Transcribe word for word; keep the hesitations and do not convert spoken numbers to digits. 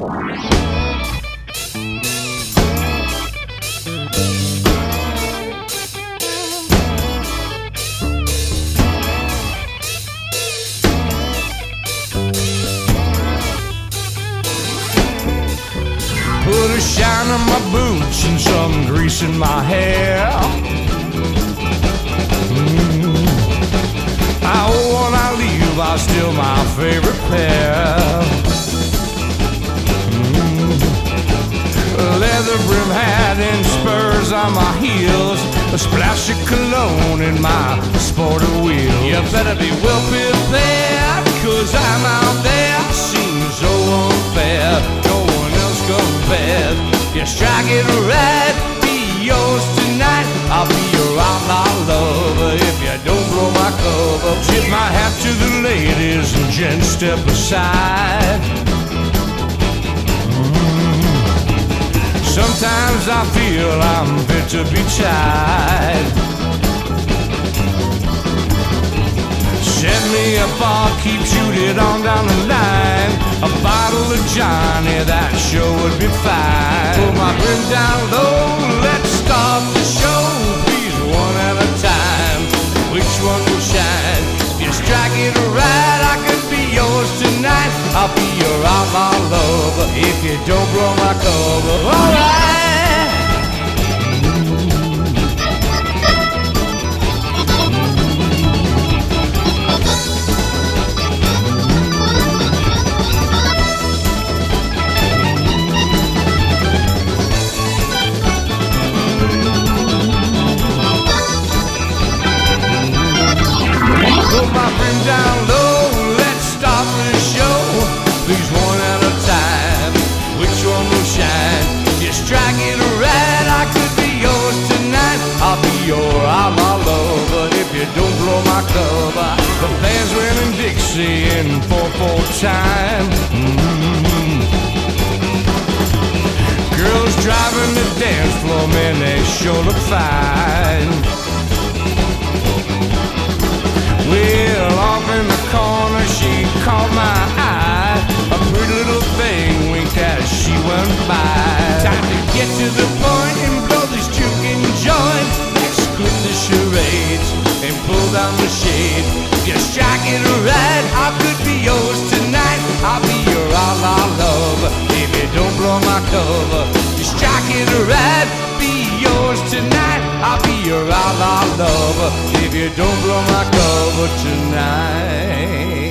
Put a shine on my boots and some grease in my hair. Mm. I when I leave, I still my favorite pair. Mm. Leather brim hat and spurs on my heels, a splash of cologne in my sporty wheels. You better be well prepared, cause I'm out there. Seems so unfair, no one else compared. You strike it right, be yours tonight. I'll be your outlaw lover if you don't blow my cover. Tip my hat to the ladies and gents, step aside. Mm. Sometimes I feel I'm fit to be tied. Set me up, I'll keep shooting on down the line. A bottle of Johnny, that sure would be fine. Pull my brim down low, let's start the show. Please, one at a time, which one will shine? If you strike it right, I could be yours tonight. I'll be your outlaw lover if you don't blow my cover. Alright. Put my brim down low, let's start the show. Please, one at a time, which one will shine? If you strike it right, I could be yours tonight. I'll be your outlaw lover if you don't blow my cover. The band's winning Dixie in four four time. Mm-hmm. Girls driving the dance floor, man, they sure look fine. Well, off in the corner, she caught my eye. A pretty little thing winked as she went by. Time to get to the point and blow this choking joint. Let's quit the charades and pull down the shade. If you strike it right, I could be yours tonight. I'll be your outlaw lover if you don't blow my cover. You strike it right, be yours tonight. I'll be your outlaw lover if you don't blow my cover tonight.